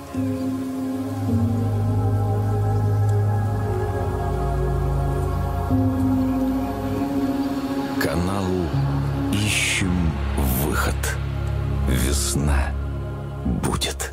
Канал «Ищем выход». Весна будет.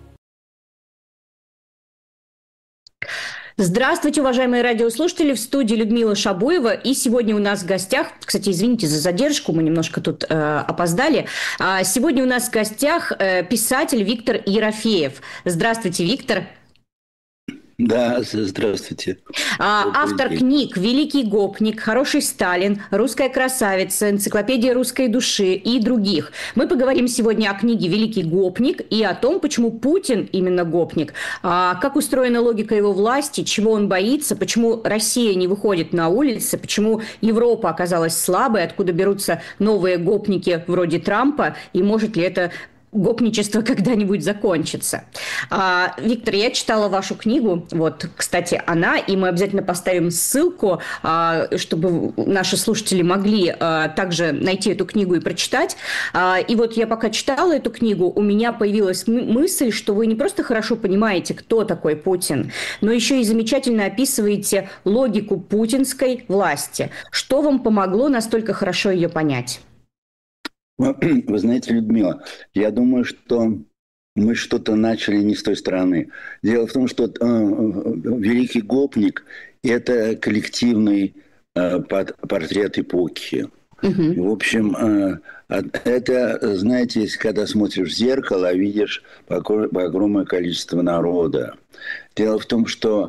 Здравствуйте, уважаемые радиослушатели, в студии Людмила Шабуева, и сегодня у нас в гостях, кстати, извините за задержку, мы немножко тут опоздали, сегодня у нас в гостях писатель Виктор Ерофеев. Здравствуйте, Виктор. Да, здравствуйте. Автор книг «Великий гопник», «Хороший Сталин», «Русская красавица», «Энциклопедия русской души» и других. Мы поговорим сегодня о книге «Великий гопник» и о том, почему Путин именно гопник, как устроена логика его власти, чего он боится, почему Россия не выходит на улицы, почему Европа оказалась слабой, откуда берутся новые гопники вроде Трампа, и может ли это гопничество когда-нибудь закончится. Виктор, я читала вашу книгу, вот, кстати, она, и мы обязательно поставим ссылку, чтобы наши слушатели могли также найти эту книгу и прочитать. И вот я пока читала эту книгу, у меня появилась мысль, что вы не просто хорошо понимаете, кто такой Путин, но еще и замечательно описываете логику путинской власти. Что вам помогло настолько хорошо ее понять? Вы знаете, Людмила, я думаю, что мы что-то начали не с той стороны. Дело в том, что «Великий гопник» – это коллективный портрет эпохи. В общем, это, знаете, если когда смотришь в зеркало, видишь огромное количество народа. Дело в том, что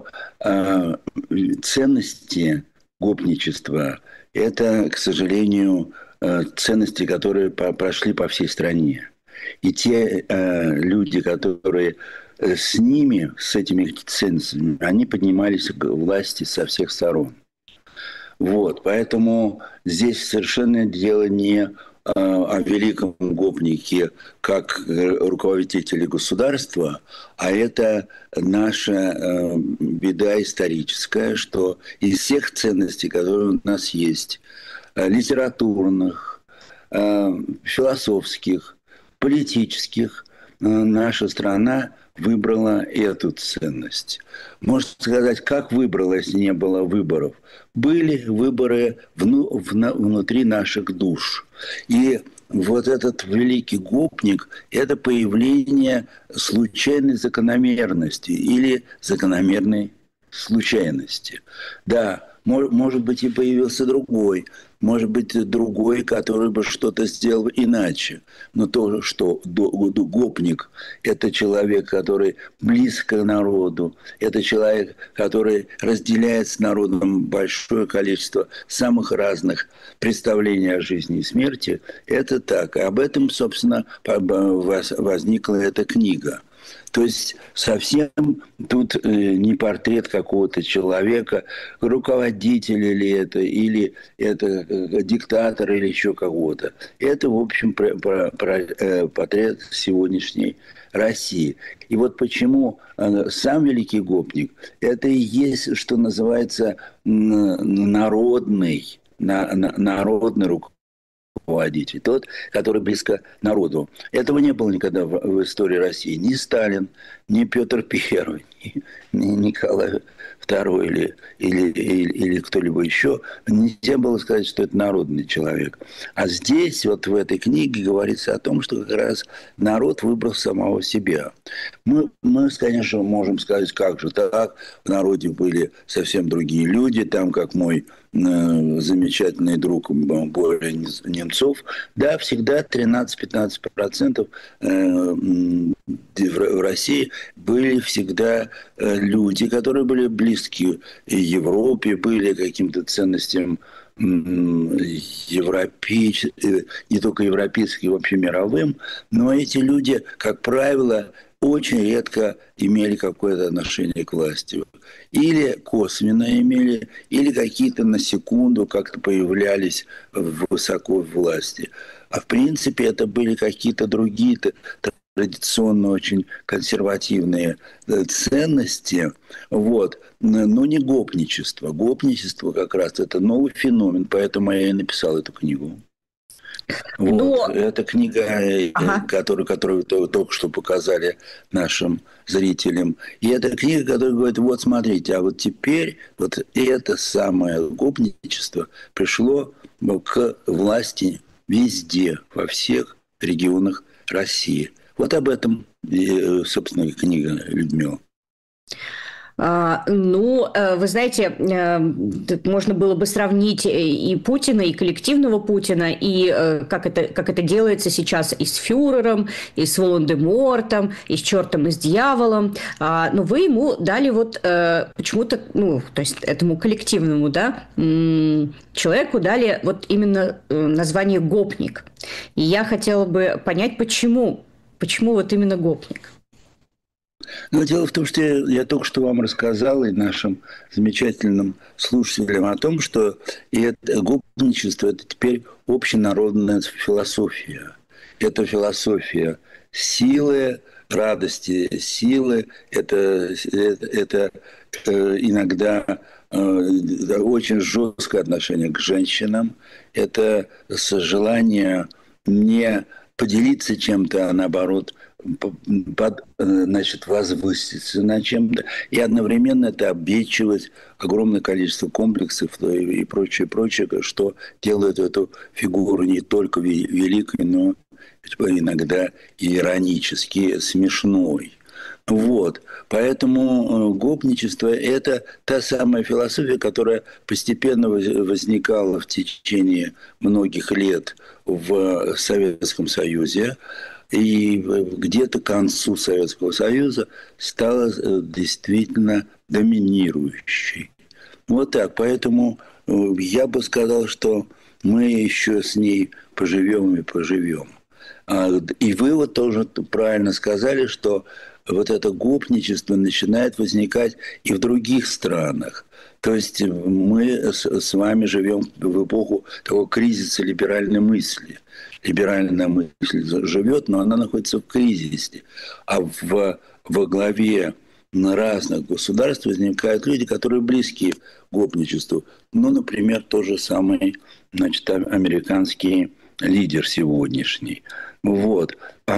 ценности гопничества – это, к сожалению, ценности, которые прошли по всей стране. И те люди, которые с ними, с этими ценностями, они поднимались к власти со всех сторон. Вот. Поэтому здесь совершенно дело не о великом гопнике как руководителе государства, а это наша беда историческая, что из всех ценностей, которые у нас есть, литературных, философских, политических, наша страна выбрала эту ценность. Можно сказать, как выбрала, если не было выборов? Были выборы внутри наших душ. И вот этот великий гопник – это появление случайной закономерности или закономерной случайности. Да, может быть, и появился другой. Может быть, другой, который бы что-то сделал иначе. Но то, что гопник – это человек, который близко к народу, это человек, который разделяет с народом большое количество самых разных представлений о жизни и смерти, это так. И об этом, собственно, возникла эта книга. То есть совсем тут не портрет какого-то человека, руководителя или это диктатор, или еще кого-то. Это, в общем, портрет сегодняшней России. И вот почему сам великий гопник – это и есть, что называется, народный руководитель, тот, который близко народу. Этого не было никогда в истории России. Ни Сталин, ни Петр I, ни Николай II или кто-либо еще. Нельзя было сказать, что это народный человек. А здесь, вот в этой книге, говорится о том, что как раз народ выбрал самого себя. Мы, конечно, можем сказать, как же так, в народе были совсем другие люди, там, как мой замечательный друг Боря Немцов, да, всегда 13-15% в России были всегда люди, которые были близки Европе, были каким-то ценностям не только европейским, вообще мировым, но эти люди, как правило, очень редко имели какое-то отношение к власти. Или косвенно имели, или какие-то на секунду как-то появлялись высоко в власти. А в принципе это были какие-то другие традиционно очень консервативные ценности, вот. Но не гопничество. Гопничество как раз это новый феномен, поэтому я и написал эту книгу. Вот. Это книга, Ага. которую вы только что показали нашим зрителям. И это книга, которая говорит, вот смотрите, а вот теперь вот это самое гопничество пришло к власти везде, во всех регионах России. Вот об этом, собственно, и книга, Людмила. Вы знаете, можно было бы сравнить и Путина, и коллективного Путина, и как это делается сейчас и с фюрером, и с Волан-де-Мортом, и с чертом, и с дьяволом. Но вы ему дали вот почему-то, то есть этому коллективному, да, человеку дали вот именно название «гопник». И я хотела бы понять, почему вот именно «гопник». Но дело в том, что я только что вам рассказал и нашим замечательным слушателям о том, что это гопничество – это теперь общенародная философия. Это философия силы, радости, силы. Это иногда очень жесткое отношение к женщинам. Это желание не поделиться чем-то, а наоборот – возвыситься над чем-то, и одновременно это обечивать огромное количество комплексов и прочее, что делает эту фигуру не только великой, но иногда и иронически смешной. Вот. Поэтому гопничество – это та самая философия, которая постепенно возникала в течение многих лет в Советском Союзе, и где-то к концу Советского Союза стала действительно доминирующей. Вот так. Поэтому я бы сказал, что мы еще с ней поживем и поживем. И вы вот тоже правильно сказали, что вот это гопничество начинает возникать и в других странах. То есть мы с вами живем в эпоху такого кризиса либеральной мысли. Либеральная мысль живет, но она находится в кризисе. А во главе разных государств возникают люди, которые близки к гопничеству. Например, тот же самый, американский лидер сегодняшний. Вот.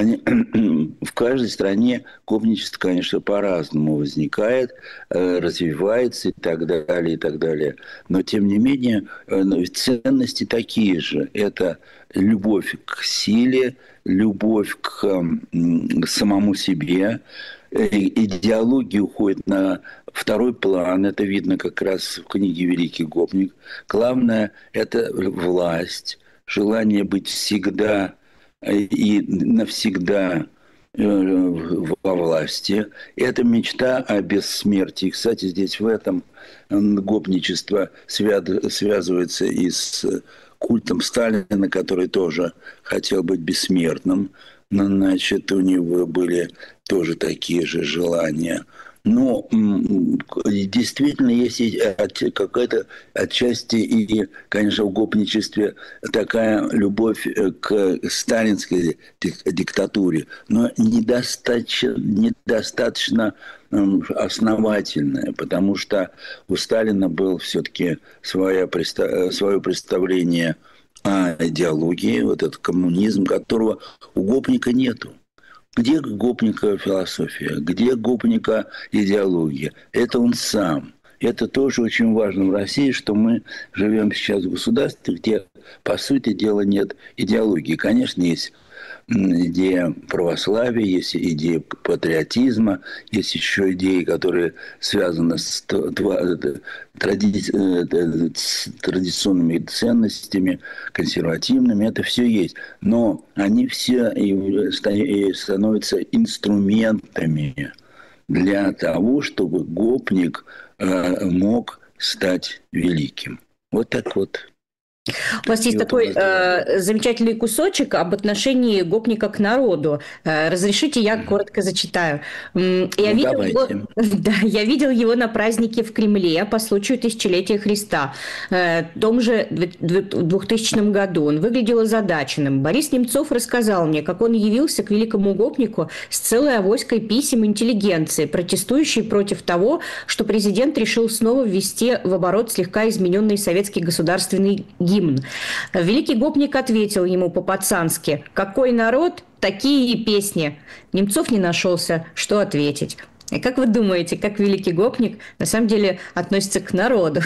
В каждой стране гопничество, конечно, по-разному возникает, развивается и так далее, и так далее. Но, тем не менее, ценности такие же. Это любовь к силе, любовь к самому себе. Идеология уходит на второй план. Это видно как раз в книге «Великий гопник». Главное – это власть, желание быть всегда и навсегда во власти. Это мечта о бессмертии. Кстати, здесь в этом гопничество связывается и с культом Сталина, который тоже хотел быть бессмертным. У него были тоже такие же желания. Но действительно есть какая-то отчасти и, конечно, в гопничестве такая любовь к сталинской диктатуре, но недостаточно основательная, потому что у Сталина было все-таки свое представление о идеологии, вот этот коммунизм, которого у гопника нету. Где гопника философия? Где гопника идеология? Это он сам. Это тоже очень важно в России, что мы живем сейчас в государстве, где, по сути дела, нет идеологии. Конечно, есть идея православия, есть идея патриотизма, есть еще идеи, которые связаны с традиционными ценностями, консервативными. Это все есть. Но они все становятся инструментами для того, чтобы гопник мог стать великим. Вот так вот. У вас есть такой замечательный кусочек об отношении гопника к народу. Разрешите, я коротко зачитаю. Я видел его на празднике в Кремле по случаю тысячелетия Христа. В том же 2000 году. Он выглядел озадаченным. Борис Немцов рассказал мне, как он явился к великому гопнику с целой авоськой писем интеллигенции, протестующей против того, что президент решил снова ввести в оборот слегка измененный советский государственный гимн. гимн. Великий гопник ответил ему по-пацански: «Какой народ, такие и песни». Немцов не нашелся, что ответить. И как вы думаете, как великий гопник на самом деле относится к народу?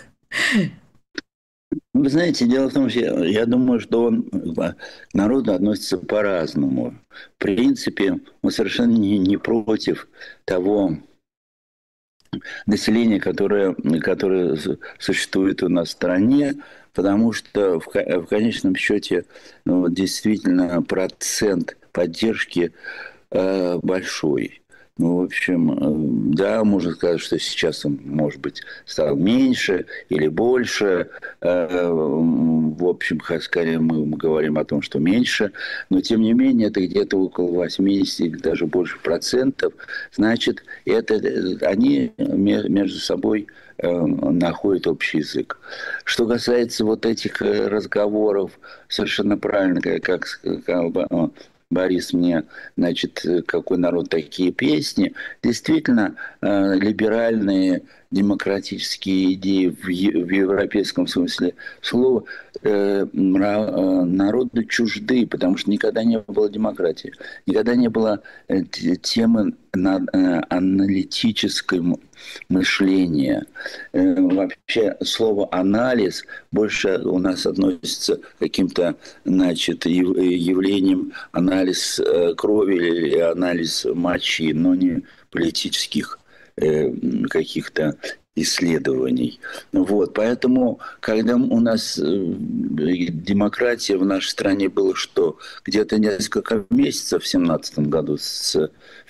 Вы знаете, дело в том, что я думаю, что он к народу относится по-разному. В принципе, он совершенно не против того населения, которое существует у нас в стране, потому что в конечном счете действительно процент поддержки большой. Ну, в общем, да, можно сказать, что сейчас он, может быть, стал меньше или больше. В общем, скорее мы говорим о том, что меньше. Но, тем не менее, это где-то около 80 или даже больше процентов. Значит, они между собой находят общий язык. Что касается вот этих разговоров, совершенно правильно, как сказал Борис мне, значит, какой народ, такие песни. Действительно, либеральные демократические идеи в европейском смысле слова народу чужды, потому что никогда не было демократии, никогда не было темы аналитического мышления. Вообще слово «анализ» больше у нас относится к каким-то, значит, явлениям, анализ крови или анализ мочи, но не политических каких-то исследований. Вот. Поэтому, когда у нас демократия в нашей стране была что? Где-то несколько месяцев в 2017 году с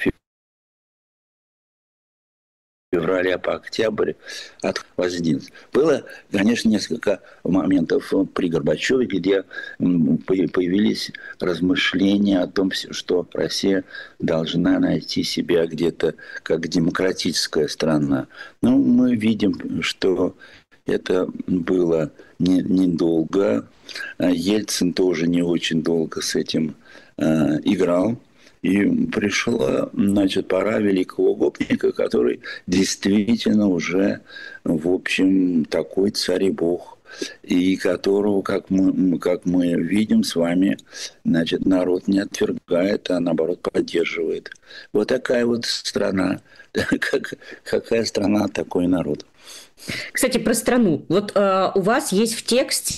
февраля по октябрь от воздействия. Было, конечно, несколько моментов при Горбачеве, где появились размышления о том, что Россия должна найти себя где-то как демократическая страна. Но мы видим, что это было недолго. Ельцин тоже не очень долго с этим играл. И пришла, значит, пора великого гопника, который действительно уже, в общем, такой царь и бог, и которого, как мы видим с вами, значит, народ не отвергает, а наоборот поддерживает. Вот такая вот страна. Какая страна, такой народ. Кстати, про страну. Вот у вас есть в тексте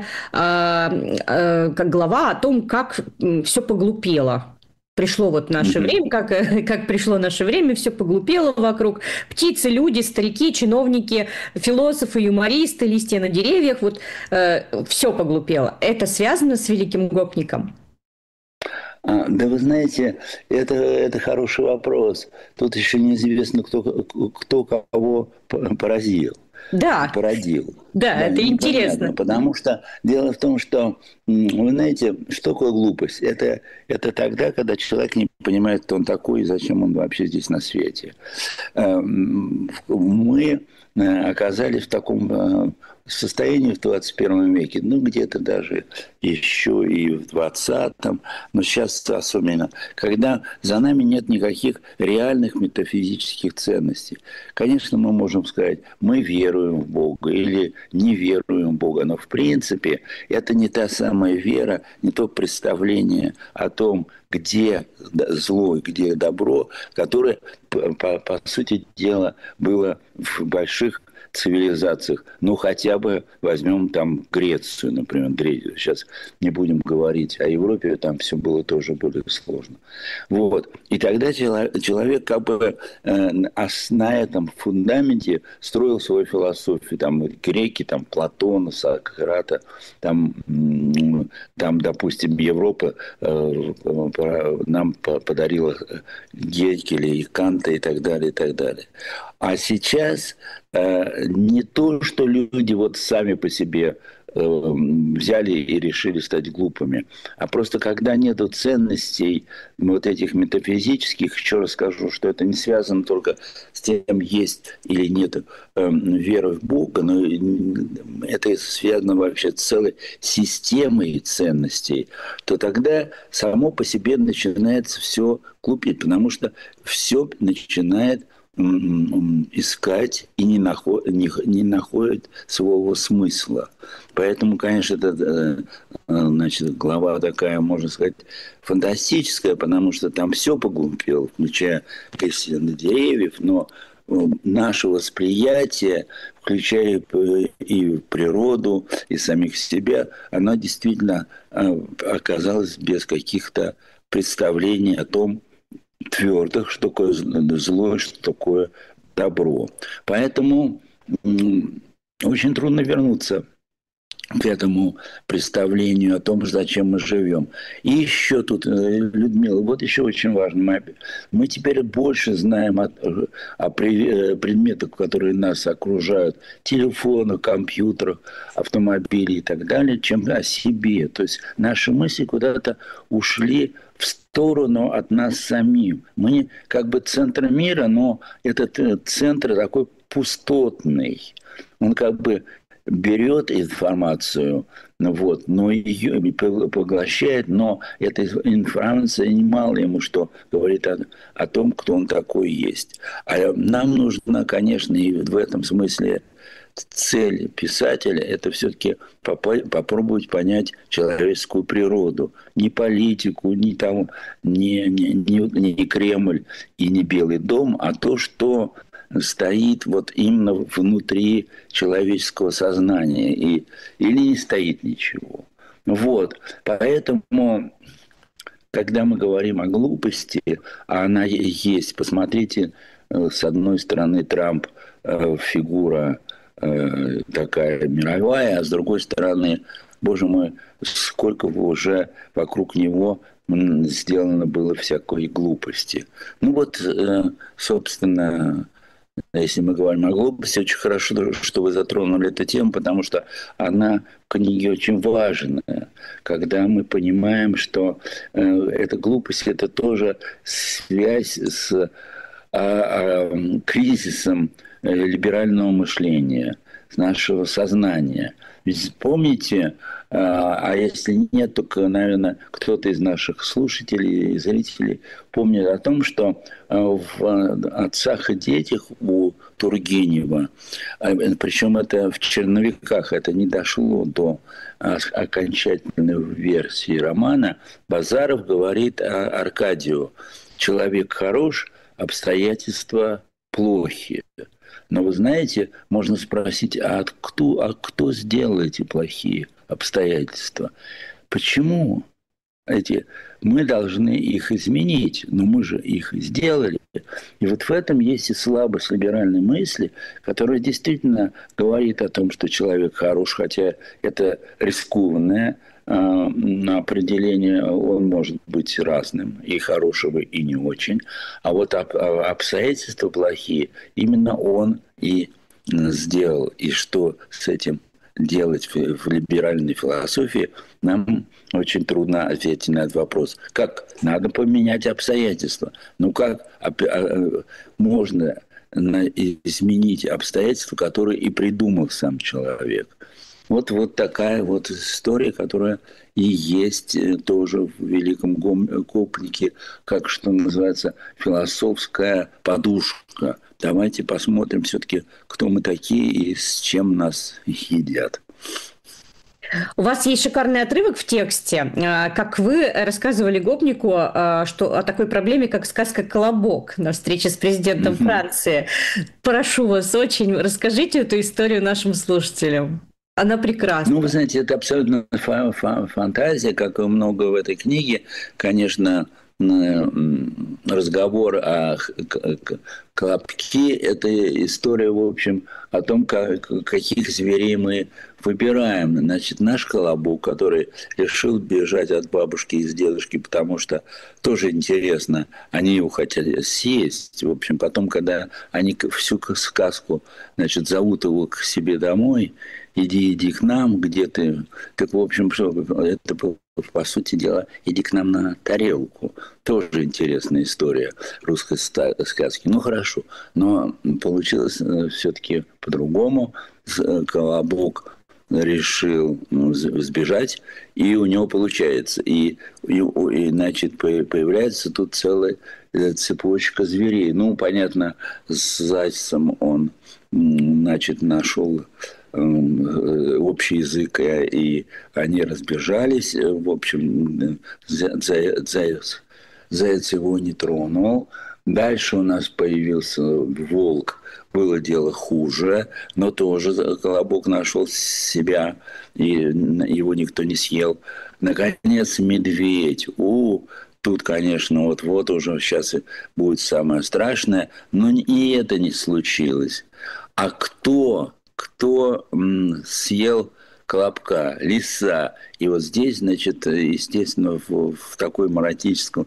как глава о том, как все поглупело. Пришло вот наше время, как пришло наше время, все поглупело вокруг. Птицы, люди, старики, чиновники, философы, юмористы, листья на деревьях, вот все поглупело. Это связано с великим гопником? Да вы знаете, это хороший вопрос. Тут еще неизвестно, кто кого поразил. Да. Породил. Да, это интересно. Потому что дело в том, что, вы знаете, что такое глупость? Это тогда, когда человек не понимает, кто он такой и зачем он вообще здесь на свете. Мы оказались в таком состоянии в 21 веке, ну, где-то даже еще и в 20-м, но сейчас особенно, когда за нами нет никаких реальных метафизических ценностей. Конечно, мы можем сказать, мы веруем в Бога или не веруем в Бога, но в принципе это не та самая вера, не то представление о том, где зло и где добро, которое, по сути дела, было в больших цивилизациях. Ну, хотя бы возьмем там Грецию, например. Сейчас не будем говорить о Европе, там все было тоже более сложно. Вот. И тогда человек как бы на этом фундаменте строил свою философию. Там греки, там Платона, Сократа, там, допустим, Европа нам подарила Гегеля и Канта и так далее, и так далее. А сейчас не то, что люди вот сами по себе взяли и решили стать глупыми, а просто когда нету ценностей вот этих метафизических, еще раз скажу, что это не связано только с тем, есть или нет веры в Бога, но это связано вообще с целой системой ценностей, то тогда само по себе начинается все глупеть, потому что все начинает искать и не находят своего смысла. Поэтому, конечно, это, значит, глава такая, можно сказать, фантастическая, потому что там все поглупело, включая песни на деревьев, но наше восприятие, включая и природу, и самих себя, оно действительно оказалось без каких-то представлений о том, твердых, что такое зло, что такое добро. Поэтому очень трудно вернуться к этому представлению о том, зачем мы живем. И еще тут, Людмила, вот еще очень важно. Мы теперь больше знаем о предметах, которые нас окружают, телефонах, компьютерах, автомобилях и так далее, чем о себе. То есть наши мысли куда-то ушли в сторону от нас самим. Мы как бы центр мира, но этот центр такой пустотный. Он как бы берет информацию, вот, но ее поглощает, но эта информация немало ему что говорит о том, кто он такой есть. А нам нужно, конечно, и в этом смысле цель писателя – это все-таки попробовать понять человеческую природу. Не политику, не Кремль и не Белый дом, а то, что стоит вот именно внутри человеческого сознания. Или не стоит ничего. Вот. Поэтому, когда мы говорим о глупости, а она есть, посмотрите, с одной стороны, Трамп фигура такая мировая, а с другой стороны, боже мой, сколько бы уже вокруг него сделано было всякой глупости. Ну вот, собственно, если мы говорим о глупости, очень хорошо, что вы затронули эту тему, потому что она в книге очень важная, когда мы понимаем, что эта глупость – это тоже связь с кризисом либерального мышления, с нашего сознания. Ведь помните, а если нет, то, наверное, кто-то из наших слушателей и зрителей помнит о том, что в «Отцах и детях» у Тургенева, причем это в черновиках, это не дошло до окончательной версии романа, Базаров говорит Аркадию: «Человек хорош, обстоятельства плохи». Но вы знаете, можно спросить, а кто сделал эти плохие обстоятельства? Почему мы должны их изменить? Но мы же их сделали. И вот в этом есть и слабость либеральной мысли, которая действительно говорит о том, что человек хорош, хотя это рискованное определение, он может быть разным, и хорошего, и не очень. А вот обстоятельства плохие именно он и сделал. И что с этим делать в либеральной философии, нам очень трудно ответить на этот вопрос. Как? Надо поменять обстоятельства. Ну как можно изменить обстоятельства, которые и придумал сам человек? Вот такая вот история, которая и есть тоже в «Великом гопнике», как что называется, философская подушка. Давайте посмотрим все-таки, кто мы такие и с чем нас едят. У вас есть шикарный отрывок в тексте, как вы рассказывали гопнику что о такой проблеме, как сказка «Колобок» на встрече с президентом Франции. Прошу вас очень, расскажите эту историю нашим слушателям. Она прекрасна. Ну, вы знаете, это абсолютно фантазия, как и много в этой книге. Конечно, разговор о колобке – это история, в общем, о том, каких зверей мы выбираем. Значит, наш колобок, который решил бежать от бабушки и с дедушки, потому что тоже интересно, они его хотели съесть. В общем, потом, когда они всю сказку, значит, зовут его к себе домой, иди к нам, где ты? Так, в общем, это, по сути дела, иди к нам на тарелку. Тоже интересная история русской сказки. Ну, хорошо. Но получилось все-таки по-другому. Колобок решил сбежать, и у него получается. И значит, появляется тут целая цепочка зверей. Ну, понятно, с Зайцем он, значит, нашел общий язык, и они разбежались. В общем, Заяц его не тронул. Дальше у нас появился волк. Было дело хуже, но тоже Колобок нашел себя, и его никто не съел. Наконец, медведь. Тут, конечно, вот уже сейчас будет самое страшное, но и это не случилось. А кто съел Колобка? Лиса. И вот здесь, значит, естественно, в такой ироническом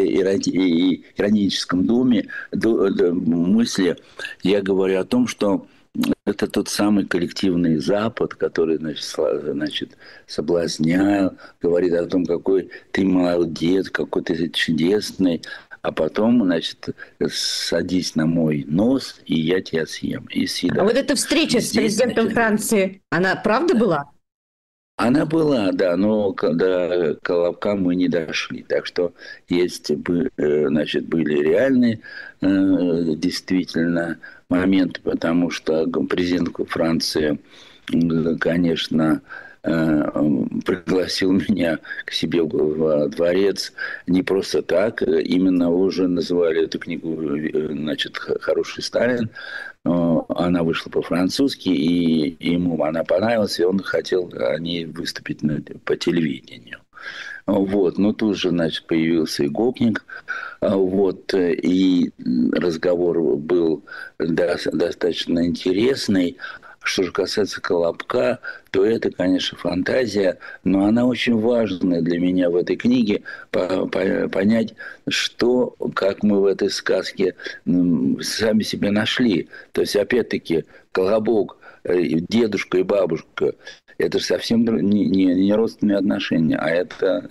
думе мысли я говорю о том, что это тот самый коллективный Запад, который, значит, соблазнял, говорит о том, какой ты молодец, какой ты чудесный, а потом, значит, садись на мой нос, и я тебя съем. И съедаю. А вот эта встреча с президентом Франции, она правда была? Она была, да, но до Колобка мы не дошли. Так что значит, были реальные действительно моменты, потому что президент Франции, конечно, пригласил меня к себе в дворец не просто так, именно уже называли эту книгу, значит, «Хороший Сталин». Она вышла по-французски, и ему она понравилась, и он хотел о ней выступить по телевидению. Вот. Но тут же, значит, появился и гопник. Вот. И разговор был достаточно интересный. Что же касается Колобка, то это, конечно, фантазия, но она очень важная для меня в этой книге, понять, что, как мы в этой сказке сами себя нашли. То есть, опять-таки, Колобок, дедушка и бабушка, это же совсем не родственные отношения, а это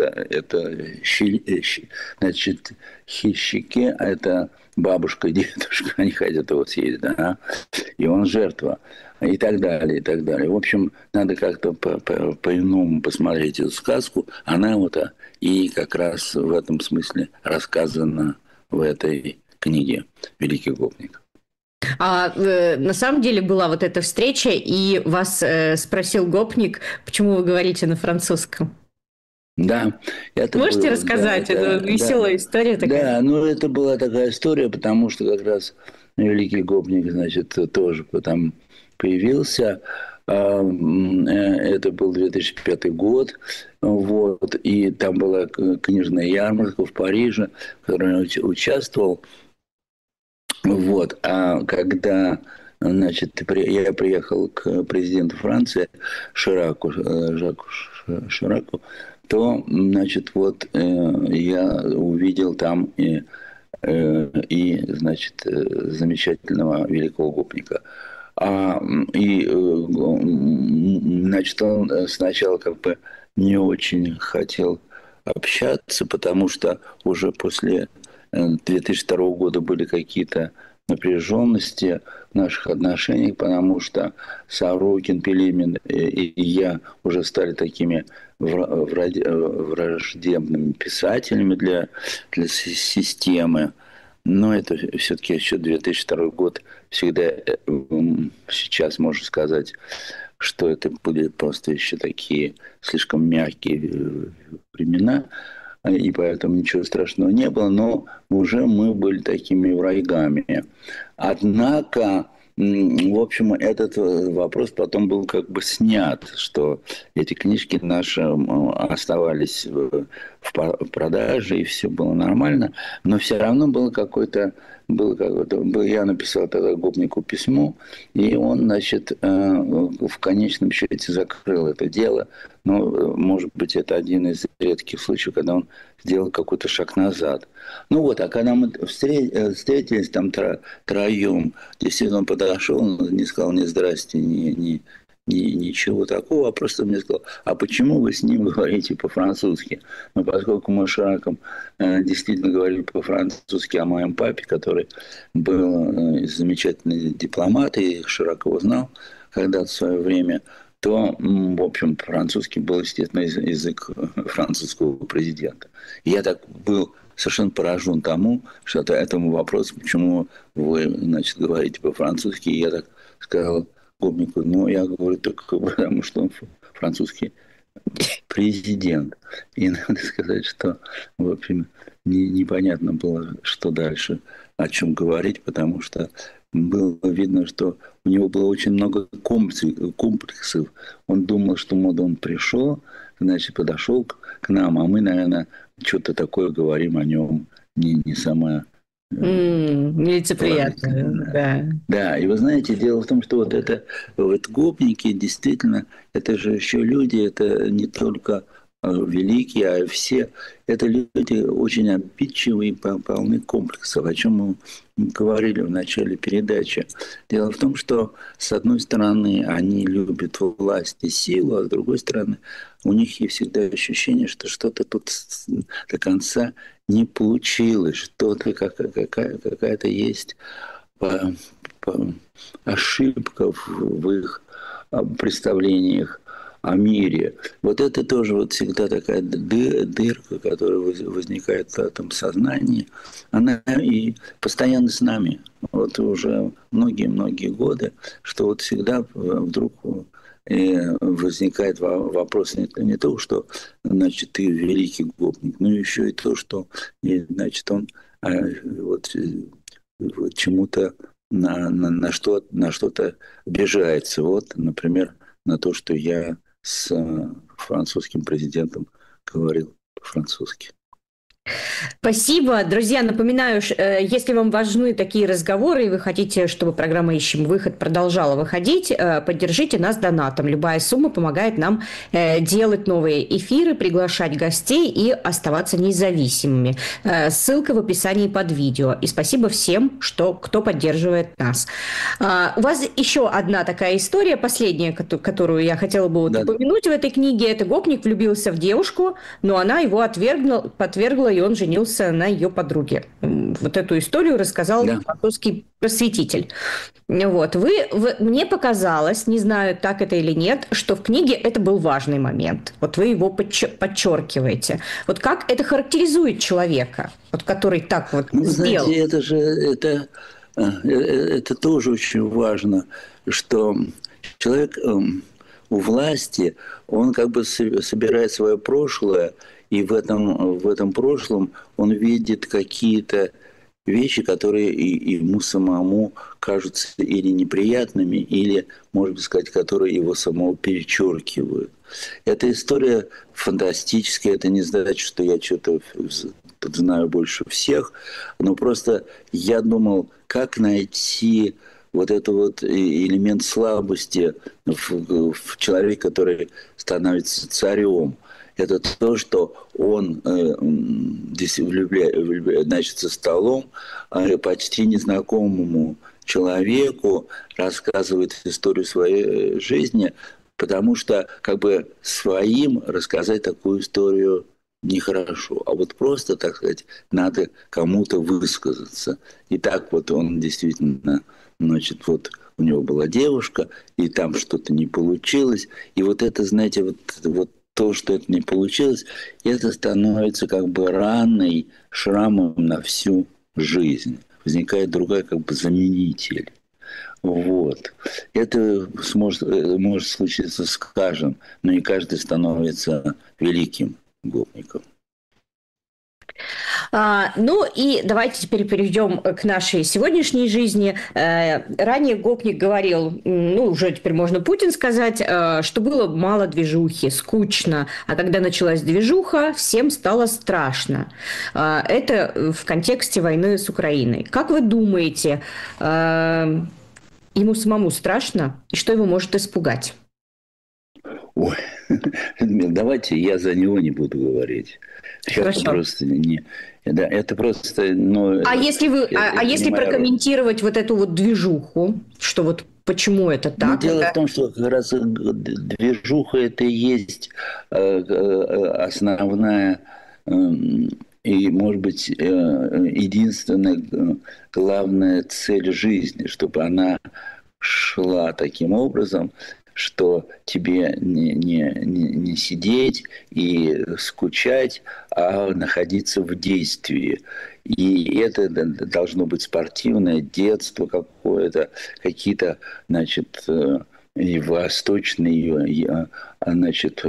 значит, хищники, а это бабушка и дедушка, они хотят его съесть, да, и он жертва, и так далее, и так далее. В общем, надо как-то по-иному посмотреть эту сказку. Она вот и как раз в этом смысле рассказана в этой книге «Великий гопник». А на самом деле была вот эта встреча, и вас спросил гопник, почему вы говорите на французском? Да. Можете рассказать? Да, это веселая история такая. Да, ну это была такая история, потому что как раз великий гопник, значит, тоже там появился. Это был 2005 год, вот, и там была книжная ярмарка в Париже, в которой я участвовал. Вот, а когда, значит, я приехал к президенту Франции Жаку Шираку, то, значит, вот я увидел там значит, замечательного великого гопника. Значит, он сначала как бы не очень хотел общаться, потому что уже после 2002 года были какие-то напряженности в наших отношениях, потому что Сорокин, Пелевин и я уже стали такими враждебными писателями для системы. Но это все-таки еще 2002 год. Всегда сейчас можно сказать, что это были просто еще такие слишком мягкие времена, и поэтому ничего страшного не было, но уже мы были такими врагами. Однако, в общем, этот вопрос потом был как бы снят, что эти книжки наши оставались в продаже, и все было нормально, но все равно было какое-то... Я написал тогда гопнику письмо, и он, значит, в конечном счете закрыл это дело. Но, может быть, это один из редких случаев, когда он сделал какой-то шаг назад. Ну вот, а когда мы встретились там троем, действительно он подошел, он не сказал ни здрасте, ничего такого, а просто мне сказал, а почему вы с ним говорите по-французски? Но поскольку мы с Шираком действительно говорили по-французски о моем папе, который был замечательный дипломат, и Ширак его знал когда-то в свое время, то, в общем, французский был, естественно, язык французского президента. И я так был совершенно поражен тому, что этому вопросу, почему вы, значит, говорите по-французски. И я так сказал Гопнику, я говорю только потому, что он французский президент. И надо сказать, что, в общем, непонятно было, что дальше, о чем говорить, потому что было видно, что у него было очень много комплексов. Он думал, что он пришел, значит, подошел к нам, а мы, наверное, что-то такое говорим о нем не самое... Нелицеприятно, да. Да, и вы знаете, дело в том, что вот гопники, действительно, это же еще люди, это не только великие, а все, это люди очень обидчивые, полны комплексов, о чем мы говорили в начале передачи. Дело в том, что, с одной стороны, они любят власть и силу, а с другой стороны, у них есть всегда ощущение, что что-то тут до конца не получилось, что-то какая-то есть ошибка в их представлениях о мире. Вот это тоже вот всегда такая дырка, которая возникает в этом сознании, она и постоянно с нами. Вот уже многие-многие годы, что вот всегда вдруг возникает вопрос не то, что, значит, ты великий гопник, но еще и то, что, значит, он вот чему-то на что-то обижается. Вот, например, на то, что я с французским президентом говорил по-французски. Спасибо. Друзья, напоминаю, если вам важны такие разговоры, и вы хотите, чтобы программа «Ищем выход» продолжала выходить, поддержите нас донатом. Любая сумма помогает нам делать новые эфиры, приглашать гостей и оставаться независимыми. Ссылка в описании под видео. И спасибо всем, кто поддерживает нас. У вас еще одна такая история, последняя, которую я хотела бы упомянуть в этой книге. Это гопник влюбился в девушку, но она его отвергла, и он женился на ее подруге. Вот эту историю рассказал французский просветитель. Вот. Мне показалось, не знаю, так это или нет, что в книге это был важный момент. Вот вы его подчеркиваете. Вот как это характеризует человека, вот, который так вот сделал? Знаете, это тоже очень важно, что человек у власти, он как бы собирает свое прошлое, и в этом прошлом он видит какие-то вещи, которые ему самому кажутся или неприятными, или, может быть сказать, которые его самого перечеркивают. Эта история фантастическая, это не значит, что я что-то знаю больше всех, но просто я думал, как найти вот этот вот элемент слабости в человеке, который становится царем. Это то, что он здесь значит, за столом почти незнакомому человеку рассказывает историю своей жизни, потому что как бы своим рассказать такую историю нехорошо. А вот просто, так сказать, надо кому-то высказаться. И так вот он действительно, значит, вот у него была девушка, и там что-то не получилось. И вот это, знаете, вот то, что это не получилось, это становится как бы раной, шрамом на всю жизнь. Возникает другая как бы заменитель. Вот. Это может случиться с каждым, но не каждый становится великим гопником. Ну и давайте теперь перейдем к нашей сегодняшней жизни. Ранее гопник говорил, уже теперь можно Путин сказать, что было мало движухи, скучно. А когда началась движуха, всем стало страшно. Это в контексте войны с Украиной. Как вы думаете, ему самому страшно? И что его может испугать? Ой, давайте я за него не буду говорить. Хорошо. Просто это просто... если прокомментировать вот эту вот движуху, что вот почему это так? Дело в том, что как раз движуха это и есть основная и, может быть, единственная главная цель жизни, чтобы она шла таким образом, что тебе не сидеть и скучать, а находиться в действии. И это должно быть спортивное детство какое-то, какие-то, значит, и восточные, значит,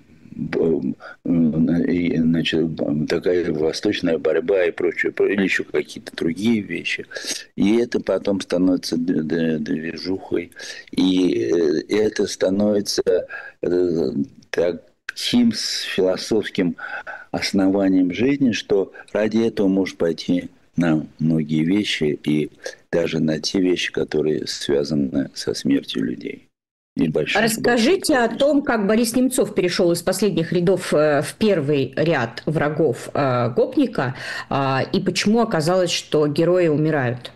значит, такая восточная борьба и прочее, или еще какие-то другие вещи. И это потом становится движухой, и это становится таким философским основанием жизни, что ради этого может пойти на многие вещи, и даже на те вещи, которые связаны со смертью людей. Расскажите о том, как Борис Немцов перешел из последних рядов в первый ряд врагов гопника, и почему оказалось, что герои умирают.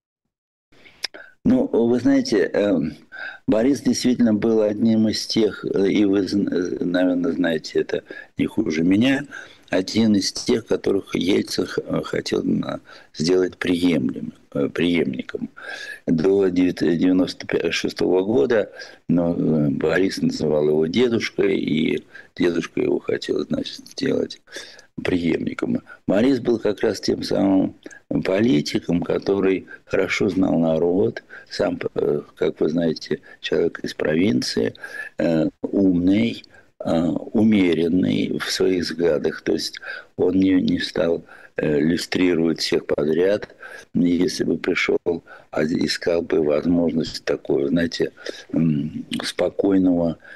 Ну, вы знаете, Борис действительно был одним из тех, и вы, наверное, знаете это не хуже меня, один из тех, которых Ельцин хотел сделать преемником. До 1996 года Борис называл его дедушкой, и дедушка его хотел, значит, сделать преемником. Борис был как раз тем самым политиком, который хорошо знал народ, сам, как вы знаете, человек из провинции, умный, умеренный в своих взглядах. То есть он не стал иллюстрировать всех подряд. Если бы пришел, искал бы возможность такой, знаете, спокойного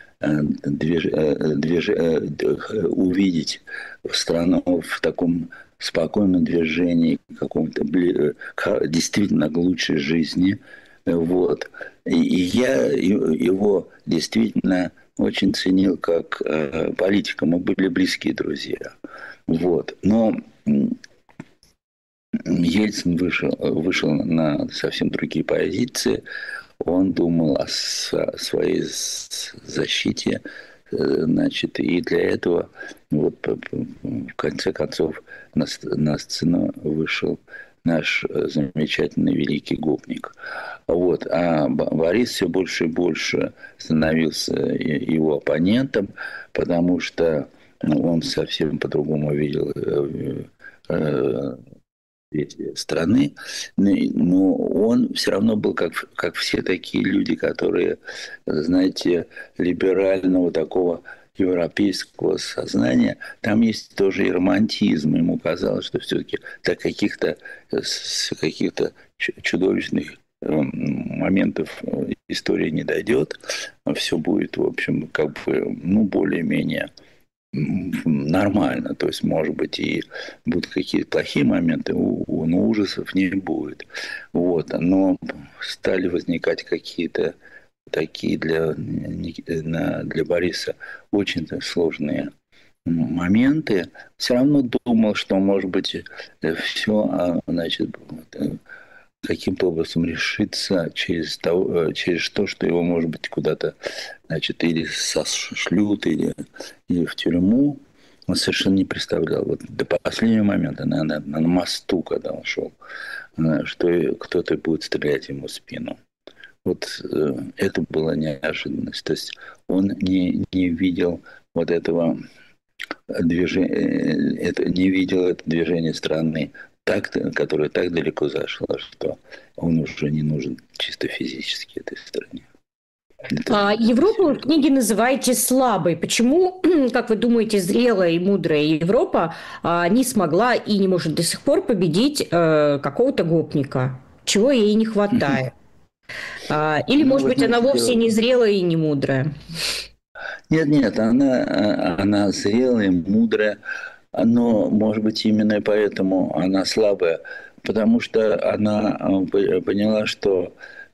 увидеть страну в таком спокойном движении, каком-то действительно к лучшей жизни. Вот. И я его действительно очень ценил как политика. Мы были близкие друзья. Вот. Но Ельцин вышел на совсем другие позиции. Он думал о своей защите, значит, и для этого вот, в конце концов на сцену вышел наш замечательный великий гопник. Вот. А Борис все больше и больше становился его оппонентом, потому что он совсем по-другому видел страны, но он все равно был как все такие люди, которые, знаете, либерального такого европейского сознания, там есть тоже и романтизм. Ему казалось, что все-таки до каких-то чудовищных моментов история не дойдет, все будет, в общем, как бы, ну, более-менее нормально. То есть, может быть, и будут какие-то плохие моменты, но ужасов не будет. Вот. Но стали возникать какие-то такие для Бориса очень сложные моменты. Все равно думал, что, может быть, все, значит, каким-то образом решится через то, что его, может быть, куда-то, значит, или сошлют, или в тюрьму. Он совершенно не представлял. Вот до последнего момента, наверное, на мосту, когда он шел, что кто-то будет стрелять ему в спину. Вот это была неожиданность. То есть он не видел вот этого движения, не видел это движение страны, которая так далеко зашла, что он уже не нужен чисто физически этой стране. Европу вы в книге называете слабой. Почему, как вы думаете, зрелая и мудрая Европа не смогла и не может до сих пор победить какого-то гопника? Чего ей не хватает? Или, может быть, она вовсе не зрелая и не мудрая? Нет, она зрелая, мудрая, но, может быть, именно поэтому она слабая, потому что она поняла, что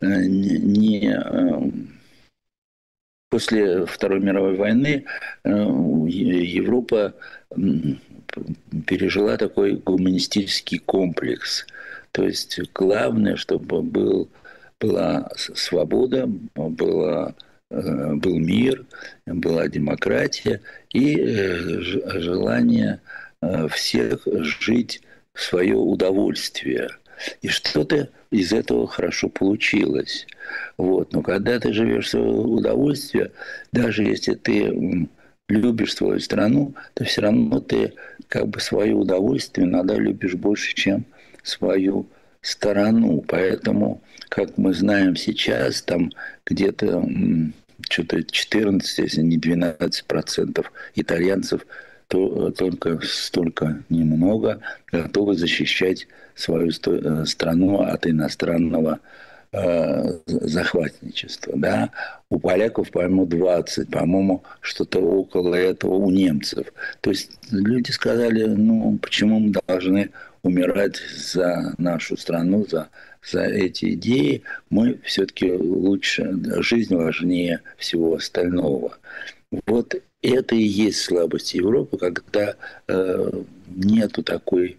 после Второй мировой войны Европа пережила такой гуманистический комплекс. То есть главное, чтобы была свобода, был мир, была демократия и желание всех жить в свое удовольствие. И что-то из этого хорошо получилось. Вот. Но когда ты живешь в свое удовольствие, даже если ты любишь свою страну, то все равно ты как бы свое удовольствие иногда любишь больше, чем свою сторону. Поэтому, как мы знаем сейчас, там где-то что-то 14, если не 12% итальянцев только столько немного готовы защищать свою страну от иностранного захватничества. Да? У поляков, по-моему, 20, по-моему, что-то около этого у немцев. То есть люди сказали, ну, почему мы должны умирать за нашу страну, за эти идеи, мы все-таки лучше, жизнь важнее всего остального. Вот это и есть слабость Европы, когда нету такой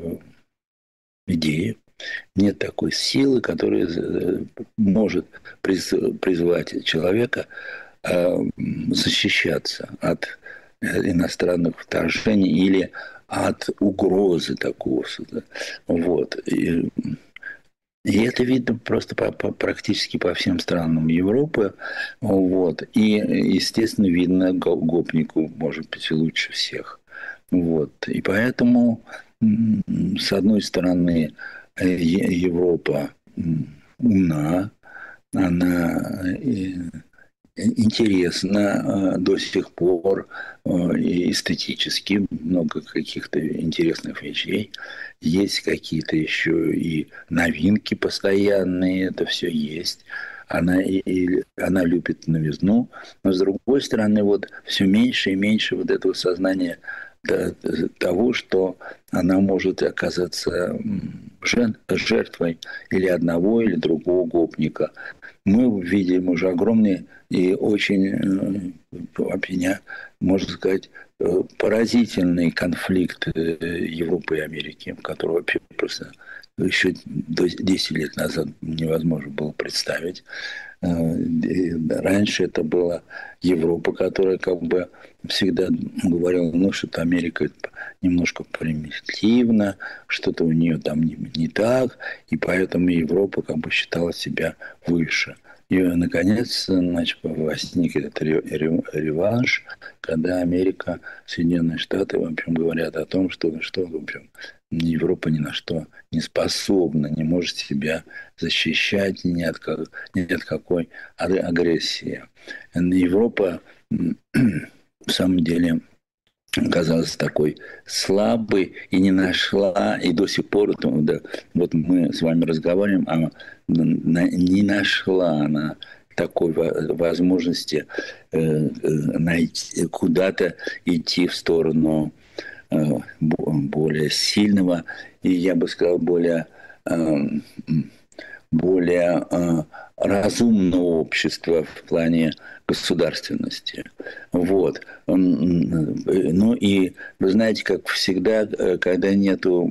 идеи, нет такой силы, которая может призвать человека защищаться от иностранных вторжений или от угрозы такого. Вот. И это видно просто практически по всем странам Европы. Вот. И, естественно, видно гопнику, может быть, лучше всех. Вот. И поэтому, с одной стороны, Европа умна, она интересна до сих пор, и эстетически много каких-то интересных вещей. Есть какие-то еще и новинки постоянные, это все есть. Она любит новизну, но с другой стороны, вот все меньше и меньше вот этого сознания того, что она может оказаться жертвой или одного, или другого гопника. Мы видим уже огромный и очень, можно сказать, поразительный конфликт Европы и Америки, который вообще просто еще 10 лет назад невозможно было представить. Раньше это была Европа, которая как бы всегда говорила, ну, что-то Америка немножко примитивно, что-то у нее там не так, и поэтому Европа как бы считала себя выше. И, наконец, возник этот реванш, когда Америка, Соединенные Штаты, в общем, говорят о том, что в общем, Европа ни на что не способна, не может себя защищать ни от какой агрессии. Европа, в самом деле, оказалась такой слабой и не нашла, и до сих пор, вот мы с вами разговариваем, не нашла она такой возможности найти, куда-то идти в сторону более сильного и, я бы сказал, более разумного общества в плане государственности. Вот. Ну и вы знаете, как всегда, когда нету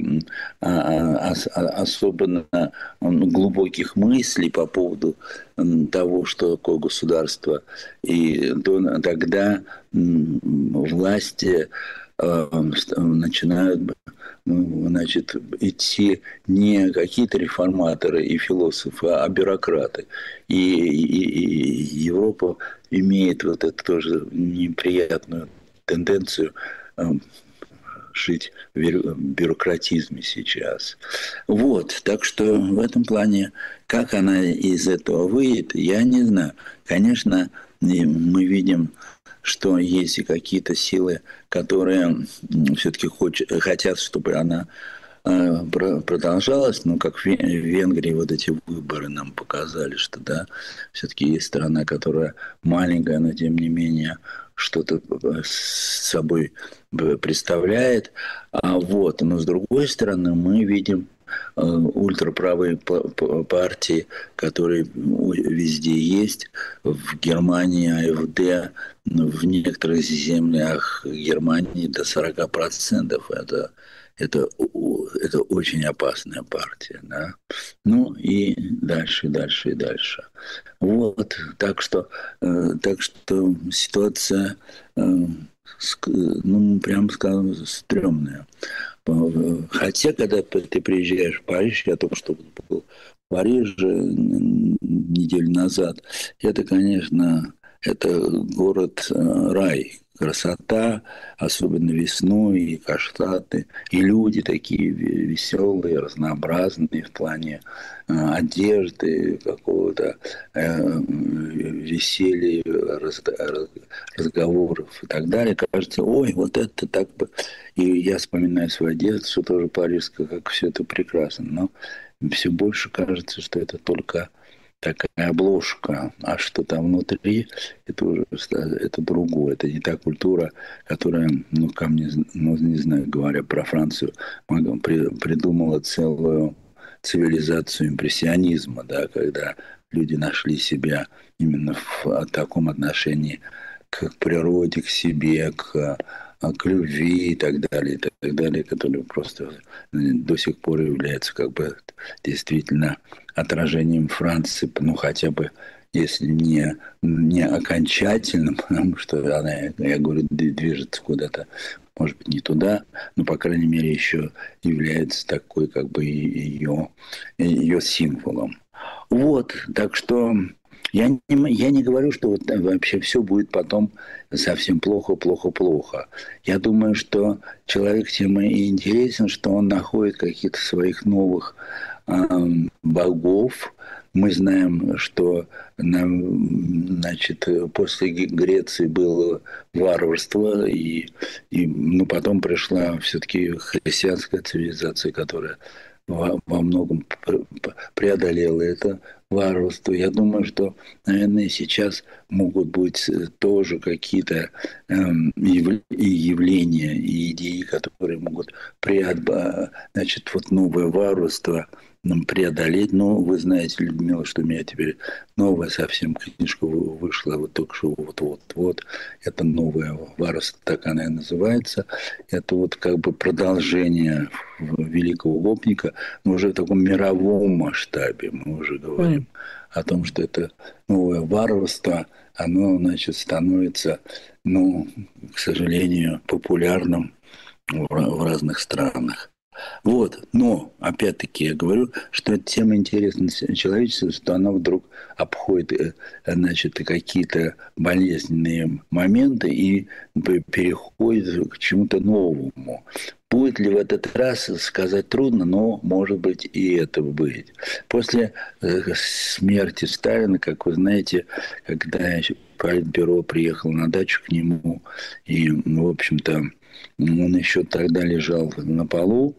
особенно глубоких мыслей по поводу того, что такое государство, и тогда власти начинают, значит, идти не какие-то реформаторы и философы, а бюрократы. И Европа имеет вот эту тоже неприятную тенденцию жить в бюрократизме сейчас. Вот, так что в этом плане, как она из этого выйдет, я не знаю. Конечно, мы видим, что есть и какие-то силы, которые все-таки хотят, чтобы она продолжалась, но как в Венгрии вот эти выборы нам показали, что да, все-таки есть страна, которая маленькая, но тем не менее что-то с собой представляет. Вот. Но с другой стороны мы видим ультраправые партии, которые везде есть. В Германии АфД, в некоторых землях Германии до 40%. Это очень опасная партия. Да? Ну и дальше. Вот. Так что ситуация ну, прям скажем, стрёмная. Хотя, когда ты приезжаешь в Париж, я только что был в Париже неделю назад, это, конечно, это город-рай. Красота, особенно весной, и каштаны, и люди такие веселые, разнообразные в плане одежды, какого-то веселья, разговоров и так далее. Кажется, ой, вот это так бы... И я вспоминаю свое детство, тоже парижское, как все это прекрасно. Но все больше кажется, что это только такая обложка, а что там внутри, это уже это другое. Это не та культура, которая, ну, ко мне, ну, не знаю, говоря про Францию, придумала целую цивилизацию импрессионизма, да, когда люди нашли себя именно в таком отношении к природе, к себе, к любви и так далее, которые просто до сих пор являются как бы действительно отражением Франции, ну, хотя бы, если не окончательным, потому что она, я говорю, движется куда-то, может быть, не туда, но, по крайней мере, еще является такой, как бы, ее символом. Вот, так что я не говорю, что вот вообще все будет потом совсем плохо. Я думаю, что человек тем и интересен, что он находит каких-то своих новых богов. Мы знаем, что значит, после Греции было варварство, ну, потом пришла все-таки христианская цивилизация, которая во многом преодолела это варварство. Я думаю, что, наверное, сейчас могут быть тоже какие-то явления и идеи, которые могут значит, вот новое варварство преодолеть. Но вы знаете, Людмила, что у меня теперь новая совсем книжка вышла, вот только что вот. Это «Новое варварство», так она и называется. Это вот как бы продолжение великого гопника, но уже в таком мировом масштабе. Мы уже говорим о том, что это новое варварство, оно, значит, становится, ну, к сожалению, популярным в разных странах. Вот, но, опять-таки, я говорю, что эта тема интересна человечеству, что она вдруг обходит, значит, какие-то болезненные моменты и переходит к чему-то новому. Будет ли в этот раз, сказать трудно, но, может быть, и это быть. После смерти Сталина, как вы знаете, когда Политбюро приехал на дачу к нему, и, в общем-то, он еще тогда лежал на полу,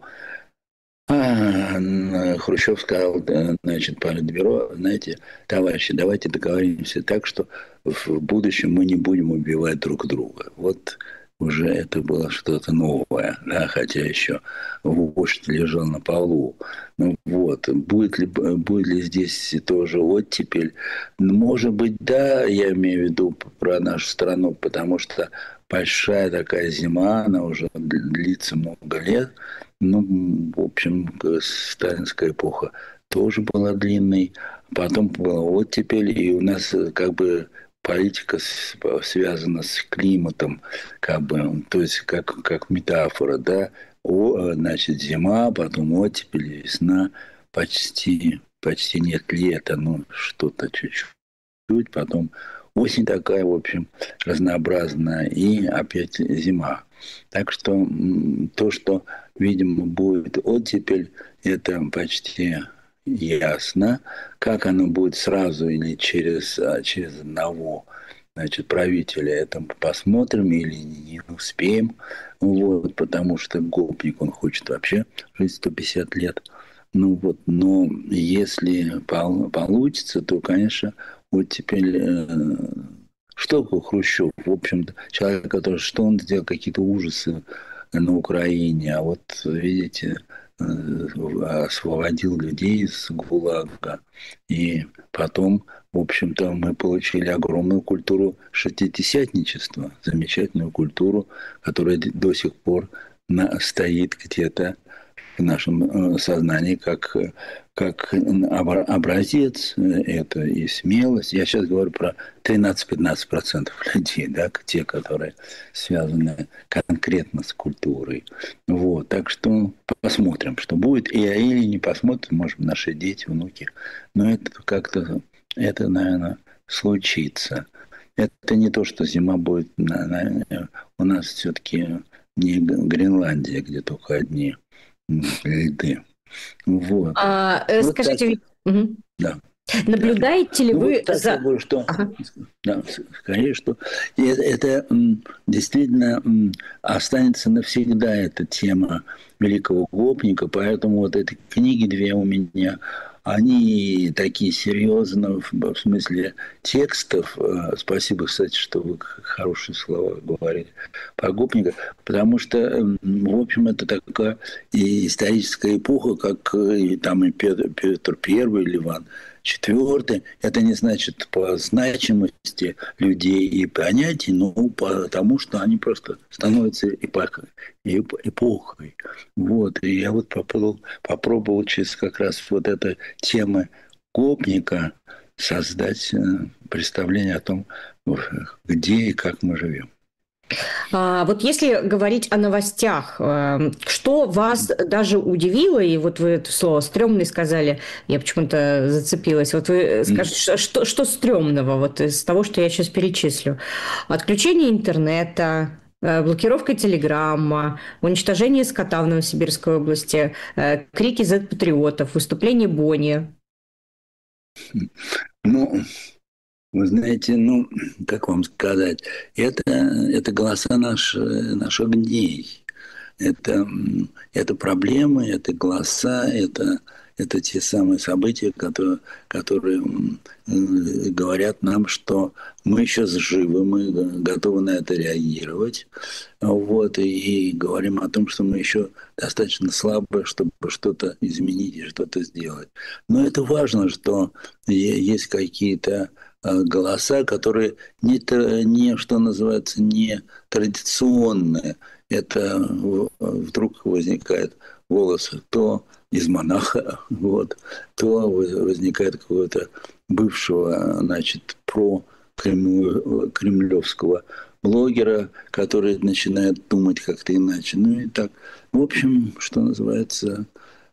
Хрущев сказал, значит, Политбюро, знаете, товарищи, давайте договоримся так, что в будущем мы не будем убивать друг друга. Вот уже это было что-то новое, да, хотя еще вождь лежал на полу. Ну вот, будет ли здесь тоже оттепель? Может быть, да, я имею в виду про нашу страну, потому что большая такая зима, она уже длится много лет. Ну, в общем, сталинская эпоха тоже была длинной. Потом была оттепель, и у нас как бы политика связана с климатом, как бы, то есть как метафора, да. Значит, зима, потом оттепель, весна, почти нет лета, ну, что-то чуть-чуть, потом осень такая, в общем, разнообразная, и опять зима. Так что то, что, видимо, будет оттепель, это почти ясно. Как оно будет сразу или через одного, значит, правителя, это посмотрим или не успеем. Вот, потому что гопник, он хочет вообще жить 150 лет. Ну вот, но если получится, то, конечно, оттепель... Что такое Хрущев? В общем-то, человек, который... Что он сделал? Какие-то ужасы на Украине. А вот, видите, освободил людей из ГУЛАГа. И потом, в общем-то, мы получили огромную культуру шестидесятничества. Замечательную культуру, которая до сих пор стоит где-то в нашем сознании как как образец, это и смелость. Я сейчас говорю про 13-15% людей, да, те, которые связаны конкретно с культурой. Вот, так что посмотрим, что будет. Или не посмотрим, может, наши дети, внуки. Но это как-то, это, наверное, случится. Это не то, что зима будет, у нас все-таки не Гренландия, где только одни льды. Вот. Вот Скажите, да. Наблюдаете ли вы вот так за... я говорю, что, да, скорее, что это действительно останется навсегда, эта тема великого гопника, поэтому вот эти книги две у меня, они такие серьезные в смысле текстов. Спасибо, кстати, что вы хорошие слова говорите про гопника, потому что, в общем, это такая и историческая эпоха, как и там и Петр I или Иван IV. Это не значит по значимости людей и понятий, но потому что они просто становятся эпохой. Вот. И я вот попробовал через как раз вот эту тему гопника создать представление о том, где и как мы живем. Вот если говорить о новостях, что вас даже удивило, и вот вы это слово «стрёмный» сказали, я почему-то зацепилась, вот вы скажете, что стрёмного вот из того, что я сейчас перечислю? Отключение интернета, блокировка телеграмма, уничтожение скота в Новосибирской области, крики Z-патриотов, выступление Бони. Вы знаете, как вам сказать, это голоса наших дней. Это проблемы, это голоса, это те самые события, которые говорят нам, что мы еще живы, мы готовы на это реагировать. Вот, и говорим о том, что мы еще достаточно слабы, чтобы что-то изменить и что-то сделать. Но это важно, что есть какие-то голоса, которые не что называется, не традиционные. Это вдруг возникает голос то из монаха, вот, то возникает какого-то бывшего, значит, кремлевского блогера, который начинает думать как-то иначе. Ну и так. В общем, что называется,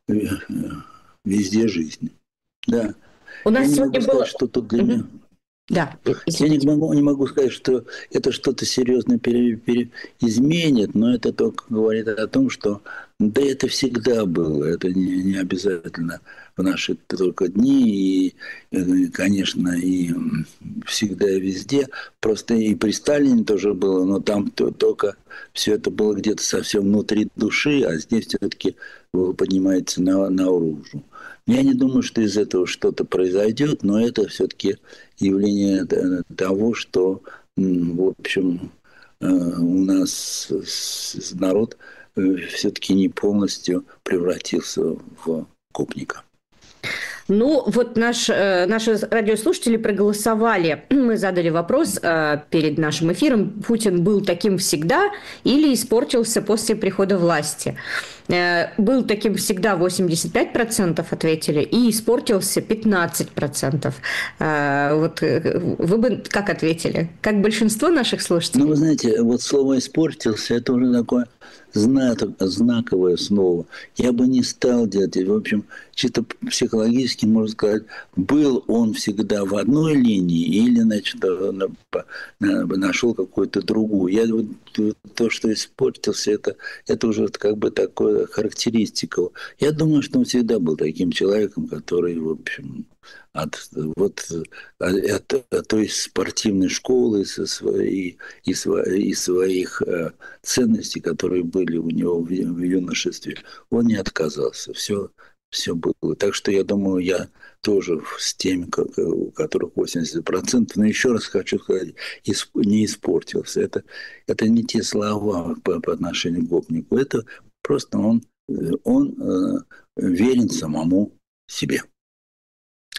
везде жизнь. Да. У нас я сегодня было... что тут для меня... Да, я не могу сказать, что это что-то серьезно изменит, но это только говорит о том, что да, это всегда было, это не обязательно в наши только дни, и, конечно, и всегда и везде. Просто и при Сталине тоже было, но там только все это было где-то совсем внутри души, а здесь все-таки поднимается наружу. Я не думаю, что из этого что-то произойдет, но это все-таки явление того, что, в общем, у нас народ все-таки не полностью превратился в гопника. Ну, вот наши радиослушатели проголосовали. Мы задали вопрос перед нашим эфиром. Путин был таким всегда или испортился после прихода власти? Был таким всегда 85% ответили, и испортился 15%. Вот вы бы как ответили? Как большинство наших слушателей? Ну, вы знаете, вот слово «испортился» – это уже такое знаковое слово. Я бы не стал делать. В общем, чисто психологически, можно сказать, был он всегда в одной линии или, значит, нашел какую-то другую. То, что испортился, это уже как бы такая характеристика. Я думаю, что он всегда был таким человеком, который, в общем, от той спортивной школы и своих ценностей, которые были у него в юношестве, он не отказался. Все было. Так что я думаю, я тоже с теми, у которых 80%, но еще раз хочу сказать, не испортился. Это не те слова по отношению к гопнику. Это просто он верен самому себе.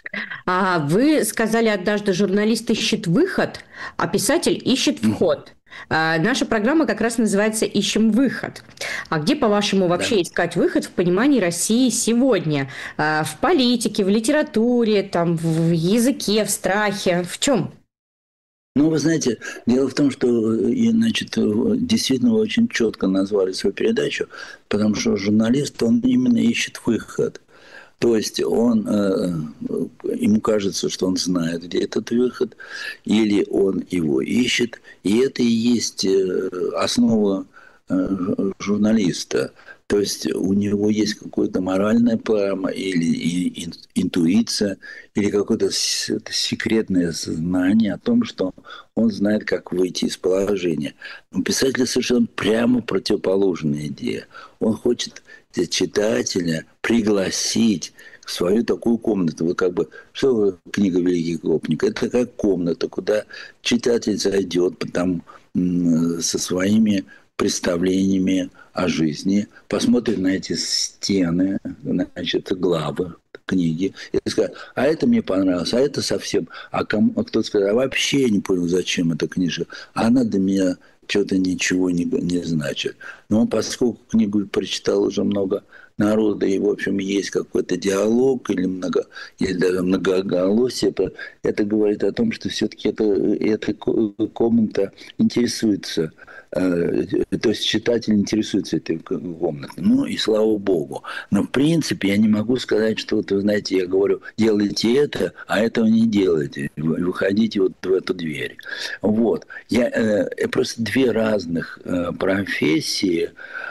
Вы сказали однажды, журналист ищет выход, а писатель ищет вход. Наша программа как раз называется «Ищем выход». А где, по-вашему, вообще искать выход в понимании России сегодня? В политике, в литературе, там, в языке, в страхе? В чем? Ну, вы знаете, дело в том, что, значит, действительно вы очень четко назвали свою передачу, потому что журналист, он именно ищет выход. То есть ему кажется, что он знает, где этот выход, или он его ищет. И это и есть основа журналиста. То есть у него есть какое-то моральное право или интуиция, или какое-то секретное знание о том, что он знает, как выйти из положения. У писателя совершенно прямо противоположная идея. Он хочет читателя пригласить в свою такую комнату. Вот как бы, что книга «Великий гопник»? Это как комната, куда читатель зайдет там со своими представлениями о жизни, посмотрит на эти стены, значит, главы книги, и скажет, а это мне понравилось, а это совсем. А кто-то скажет, а вообще я не понял, зачем эта книжка. А она для меня что-то ничего не значит. Но поскольку книгу прочитал уже много народа, и, в общем, есть какой-то диалог или даже многоголосие, это говорит о том, что все-таки эта комната интересуется, то есть читатель интересуется этой комнатой. Ну, и слава богу. Но, в принципе, я не могу сказать, что, вот, вы знаете, я говорю, делайте это, а этого не делайте. Выходите вот в эту дверь. Вот. Просто две разных профессии,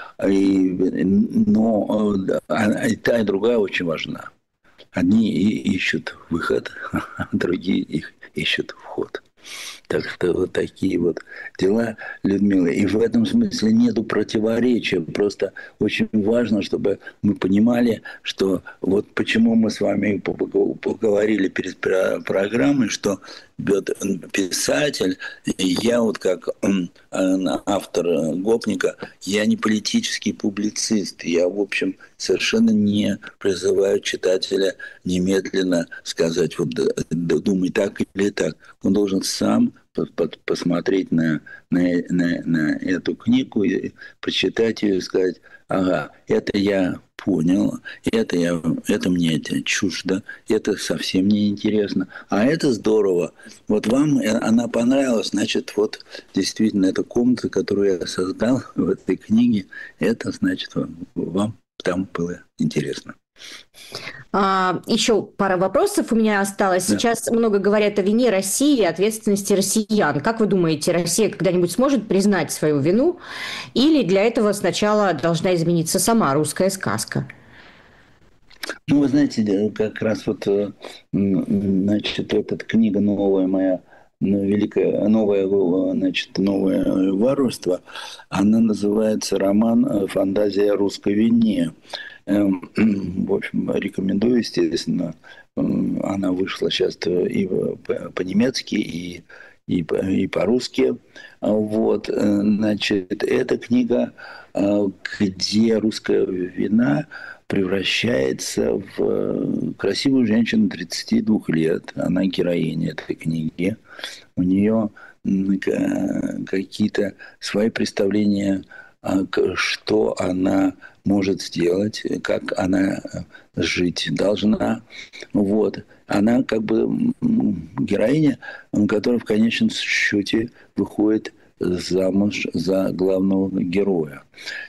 но и та, и другая очень важна. Одни ищут выход, а другие их ищут вход. Так что вот такие вот дела, Людмила. И в этом смысле нету противоречия. Просто очень важно, чтобы мы понимали, что вот почему мы с вами поговорили перед программой, что писатель, я вот как автор «Гопника», я не политический публицист. Я, в общем, совершенно не призываю читателя немедленно сказать, вот думай так или так. Он должен сам посмотреть на эту книгу, и прочитать ее и сказать, ага, это я понял, это мне это чуждо, это совсем не интересно, а это здорово. Вот вам она понравилась, значит, вот действительно эта комната, которую я создал в этой книге, это значит, вам там было интересно. Еще пара вопросов у меня осталось. Да. Сейчас много говорят о вине России и ответственности россиян. Как вы думаете, Россия когда-нибудь сможет признать свою вину? Или для этого сначала должна измениться сама русская сказка? Ну, вы знаете, как раз вот, значит, эта книга новая моя, новое варварство, она называется «Роман «Фантазия о русской вине». В общем, рекомендую, естественно. Она вышла сейчас и по-немецки, и по-русски. Вот, значит, эта книга, где русская вина превращается в красивую женщину 32 лет. Она героиня этой книги. У нее какие-то свои представления, что она может сделать, как она жить должна. Вот. Она как бы героиня, которая в конечном счете выходит замуж за главного героя.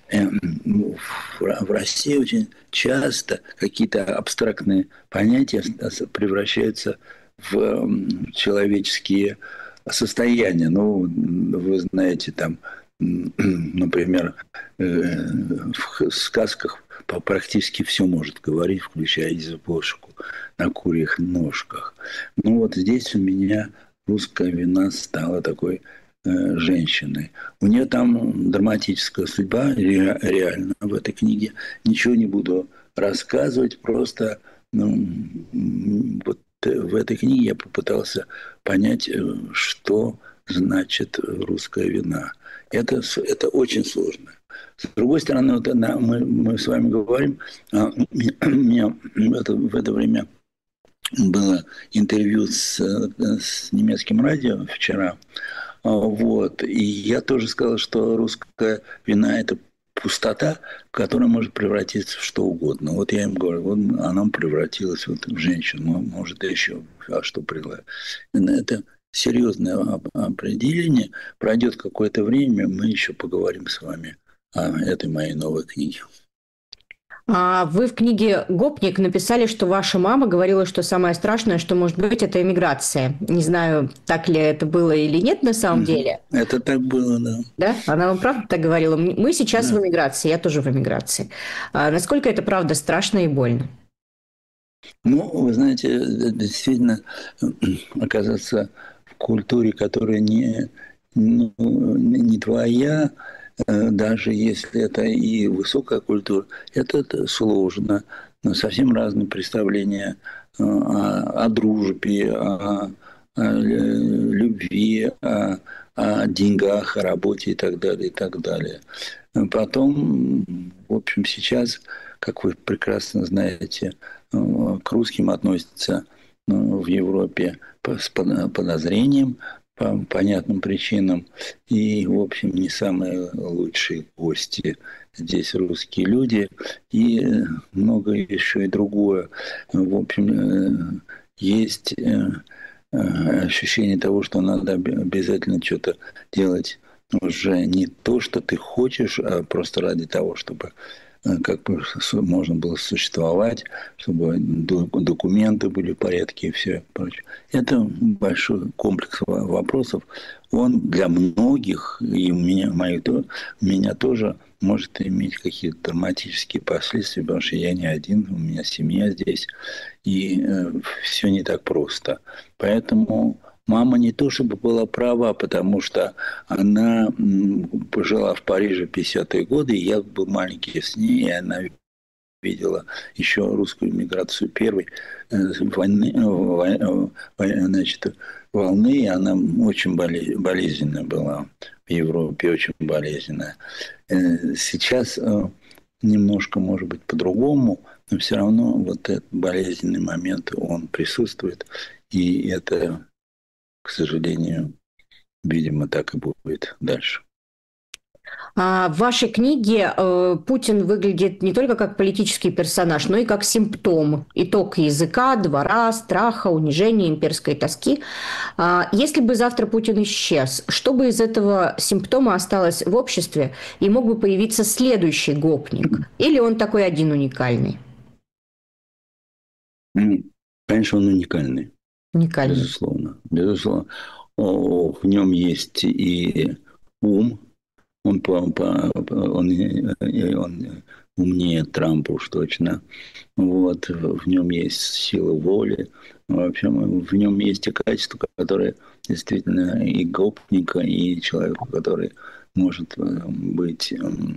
В России очень часто какие-то абстрактные понятия превращаются в человеческие состояния. Ну, вы знаете, там, например, в сказках практически все может говорить, включая избушку на курьих ножках. Ну вот здесь у меня русская вина стала такой женщиной. У нее там драматическая судьба, реально в этой книге. Ничего не буду рассказывать, просто вот в этой книге я попытался понять, что значит русская вина. Это очень сложно. С другой стороны, вот мы с вами говорим, у меня в это время было интервью с немецким радио вчера, Вот. И я тоже сказал, что русская вина – это пустота, которая может превратиться в что угодно. Вот я им говорю, вот она превратилась вот в женщину, может, еще что предлагать. Это серьезное определение. Пройдет какое-то время, мы еще поговорим с вами о этой моей новой книге. Вы в книге «Гопник» написали, что ваша мама говорила, что самое страшное, что может быть, это эмиграция. Не знаю, так ли это было или нет на самом деле. Это так было, да. Да? Она вам правда так говорила? Мы сейчас в эмиграции, я тоже в эмиграции. Насколько это правда страшно и больно? Ну, вы знаете, действительно, оказаться в культуре, которая не твоя, даже если это и высокая культура, это сложно. Но совсем разные представления о дружбе, о любви, о деньгах, о работе и так далее, и так далее. Потом, в общем, сейчас, как вы прекрасно знаете, к русским относятся в Европе с подозрением, по понятным причинам. И, в общем, не самые лучшие гости здесь русские люди. И много еще и другое. В общем, есть ощущение того, что надо обязательно что-то делать уже не то, что ты хочешь, а просто ради того, чтобы как бы можно было существовать, чтобы документы были в порядке и все прочее. Это большой комплекс вопросов. Он для многих, и у меня тоже может иметь какие-то драматические последствия, потому что я не один, у меня семья здесь, и все не так просто. Поэтому мама не то чтобы была права, потому что она пожила в Париже в 50-е годы, и я был маленький с ней, и она видела еще русскую миграцию первой волны, и она очень болезненная была в Европе, очень болезненная. Сейчас немножко, может быть, по-другому, но все равно вот этот болезненный момент, он присутствует, и это, к сожалению, видимо, так и будет дальше. В вашей книге Путин выглядит не только как политический персонаж, но и как симптом, итог языка, двора, страха, унижения, имперской тоски. Если бы завтра Путин исчез, что бы из этого симптома осталось в обществе, и мог бы появиться следующий гопник? Или он такой один уникальный? Конечно, он уникальный. Уникальный. Безусловно. Безусловно. В нем есть и ум. Он умнее Трампа уж точно. Вот. В нем есть сила воли. В общем, в нем есть и качества, которые действительно и гопника, и человека, который может быть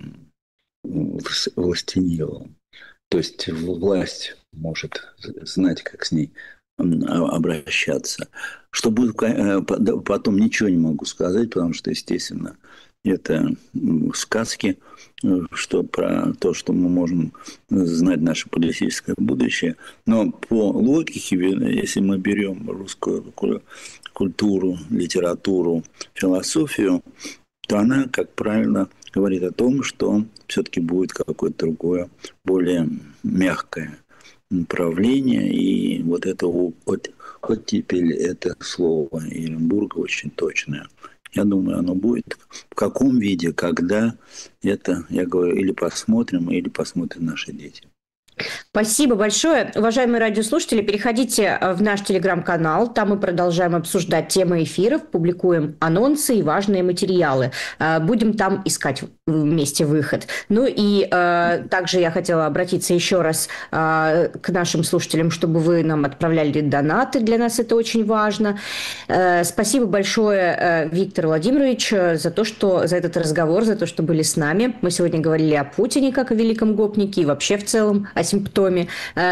властелином. То есть власть может знать, как с ней обращаться. Что будет потом, ничего не могу сказать, потому что, естественно, это сказки, что про то, что мы можем знать наше политическое будущее. Но по логике, если мы берем русскую культуру, литературу, философию, то она, как правило, говорит о том, что все-таки будет какое-то другое, более мягкое правление. И вот это оттепель, это слово Еренбурга очень точное. Я думаю, оно будет. В каком виде, когда, это, я говорю, или посмотрим наши дети. Спасибо большое. Уважаемые радиослушатели, переходите в наш телеграм-канал. Там мы продолжаем обсуждать темы эфиров, публикуем анонсы и важные материалы. Будем там искать вместе выход. Ну и также я хотела обратиться еще раз к нашим слушателям, чтобы вы нам отправляли донаты. Для нас это очень важно. Спасибо большое, Виктор Владимирович, за этот разговор, за то, что были с нами. Мы сегодня говорили о Путине, как о великом гопнике, и вообще в целом о симптоме,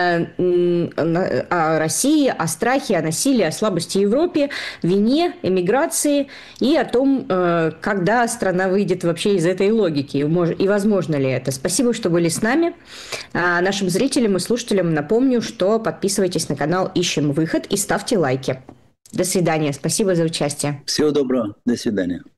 о России, о страхе, о насилии, о слабости Европы, вине, эмиграции и о том, когда страна выйдет вообще из этой логики и возможно ли это. Спасибо, что были с нами. Нашим зрителям и слушателям напомню, что подписывайтесь на канал «Ищем выход» и ставьте лайки. До свидания. Спасибо за участие. Всего доброго. До свидания.